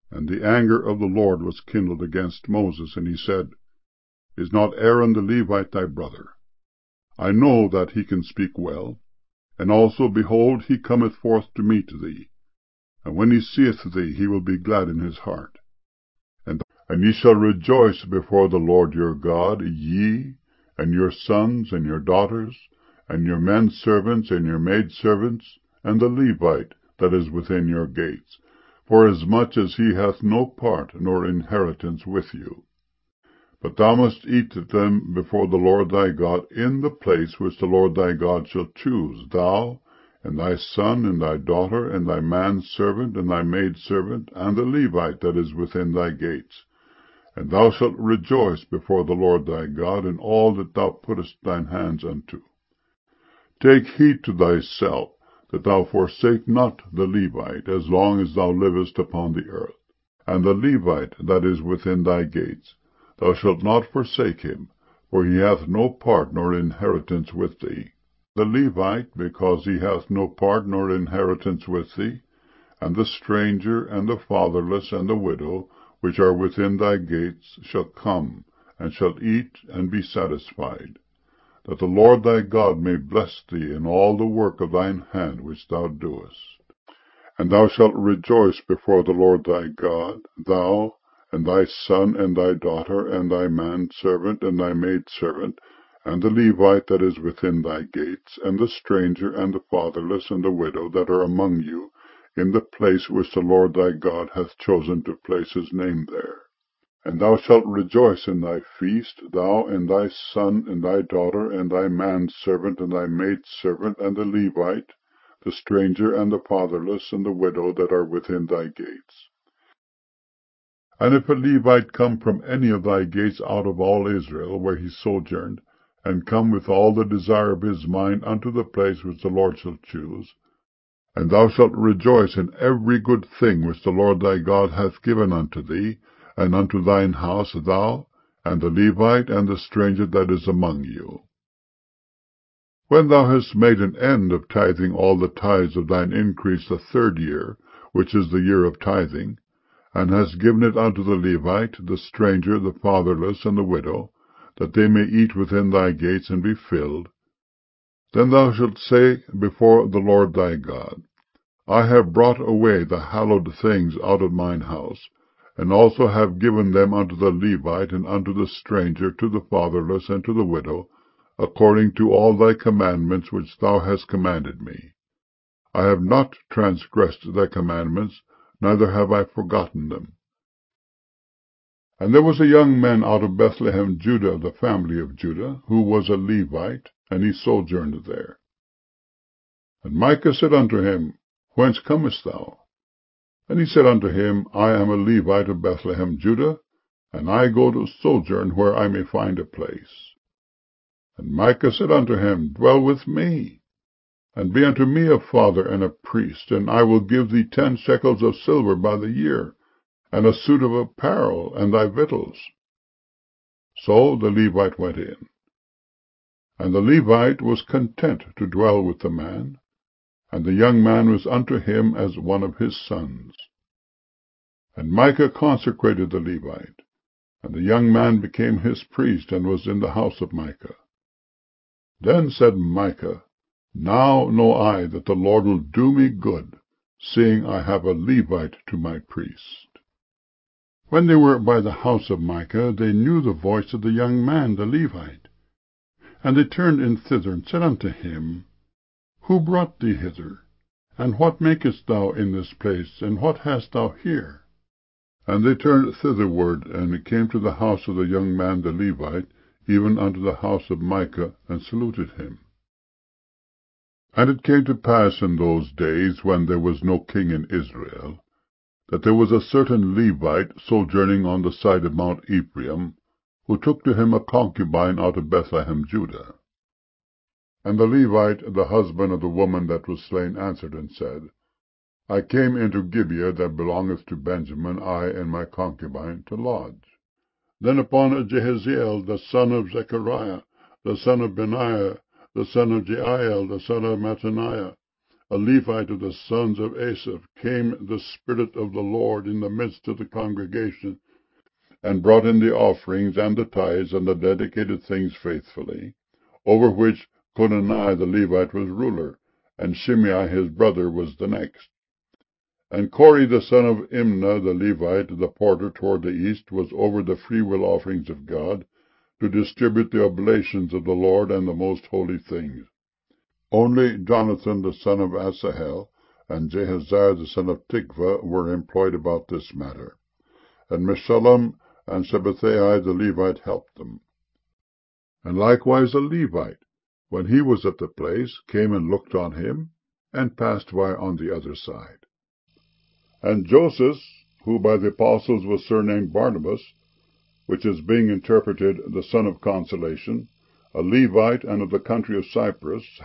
And the anger of the Lord was kindled against Moses, and he said, Is not Aaron the Levite thy brother? I know that he can speak well. And also, behold, he cometh forth to meet thee, and when he seeth thee, he will be glad in his heart. And ye shall rejoice before the Lord your God, ye, and your sons, and your daughters, and your men servants, and your maidservants, and the Levite that is within your gates, forasmuch as he hath no part nor inheritance with you. But thou must eat them before the Lord thy God in the place which the Lord thy God shall choose, thou, and thy son, and thy daughter, and thy manservant, and thy maidservant, and the Levite that is within thy gates. And thou shalt rejoice before the Lord thy God in all that thou puttest thine hands unto. Take heed to thyself, that thou forsake not the Levite, as long as thou livest upon the earth. And the Levite that is within thy gates, thou shalt not forsake him, for he hath no part nor inheritance with thee. The Levite, because he hath no part nor inheritance with thee, and the stranger, and the fatherless, and the widow, which are within thy gates, shall come, and shall eat, and be satisfied, that the Lord thy God may bless thee in all the work of thine hand which thou doest. And thou shalt rejoice before the Lord thy God, thou, and thy son, and thy daughter, and thy manservant, and thy maidservant, and the Levite that is within thy gates, and the stranger, and the fatherless, and the widow that are among you, in the place which the Lord thy God hath chosen to place his name there. And thou shalt rejoice in thy feast, thou, and thy son, and thy daughter, and thy manservant, and thy maidservant, and the Levite, the stranger, and the fatherless, and the widow that are within thy gates. And if a Levite come from any of thy gates out of all Israel, where he sojourned, and come with all the desire of his mind unto the place which the Lord shall choose, and thou shalt rejoice in every good thing which the Lord thy God hath given unto thee, and unto thine house, thou, and the Levite, and the stranger that is among you. When thou hast made an end of tithing all the tithes of thine increase the 3rd year, which is the year of tithing, and hast given it unto the Levite, the stranger, the fatherless, and the widow, that they may eat within thy gates and be filled, then thou shalt say before the Lord thy God, I have brought away the hallowed things out of mine house, and also have given them unto the Levite, and unto the stranger, to the fatherless, and to the widow, according to all thy commandments which thou hast commanded me. I have not transgressed thy commandments, neither have I forgotten them. And there was a young man out of Bethlehem, Judah, of the family of Judah, who was a Levite, and he sojourned there. And Micah said unto him, Whence comest thou? And he said unto him, I am a Levite of Bethlehem, Judah, and I go to sojourn where I may find a place. And Micah said unto him, Dwell with me, and be unto me a father and a priest, and I will give thee 10 shekels of silver by the year, and a suit of apparel, and thy victuals. So the Levite went in. And the Levite was content to dwell with the man, and the young man was unto him as one of his sons. And Micah consecrated the Levite, and the young man became his priest, and was in the house of Micah. Then said Micah, Now know I that the Lord will do me good, seeing I have a Levite to my priest. When they were by the house of Micah, they knew the voice of the young man, the Levite. And they turned in thither, and said unto him, Who brought thee hither? And what makest thou in this place, and what hast thou here? And they turned thitherward, and came to the house of the young man the Levite, even unto the house of Micah, and saluted him. And it came to pass in those days, when there was no king in Israel, that there was a certain Levite sojourning on the side of Mount Ephraim, who took to him a concubine out of Bethlehem, Judah. And the Levite, the husband of the woman that was slain, answered and said, I came into Gibeah that belongeth to Benjamin, I and my concubine, to lodge. Then upon Jehaziel, the son of Zechariah, the son of Benaiah, the son of Jeiel, the son of Mattaniah, a Levite of the sons of Asaph, came the Spirit of the Lord in the midst of the congregation, and brought in the offerings and the tithes and the dedicated things faithfully, over which Conani the Levite was ruler, and Shimei his brother was the next. And Kori the son of Imnah the Levite, the porter toward the east, was over the freewill offerings of God, to distribute the oblations of the Lord and the most holy things. Only Jonathan the son of Asahel and Jehaziah the son of Tikvah were employed about this matter, and Meshullam and Shabbethai the Levite helped them. And likewise a Levite, when he was at the place, came and looked on him, and passed by on the other side. And Joseph, who by the apostles was surnamed Barnabas, which is being interpreted the son of consolation, a Levite and of the country of Cyprus,